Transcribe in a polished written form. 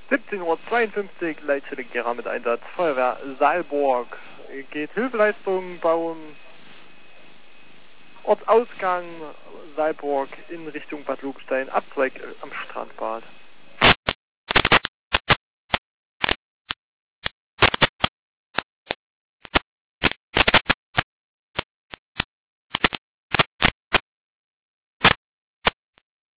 17:52 Uhr, Leitstelle Gera mit Einsatz. Feuerwehr Saalburg geht Hilfeleistungen bauen. Ortsausgang Saalburg in Richtung Bad Lobenstein, Abzweig am Strandbad.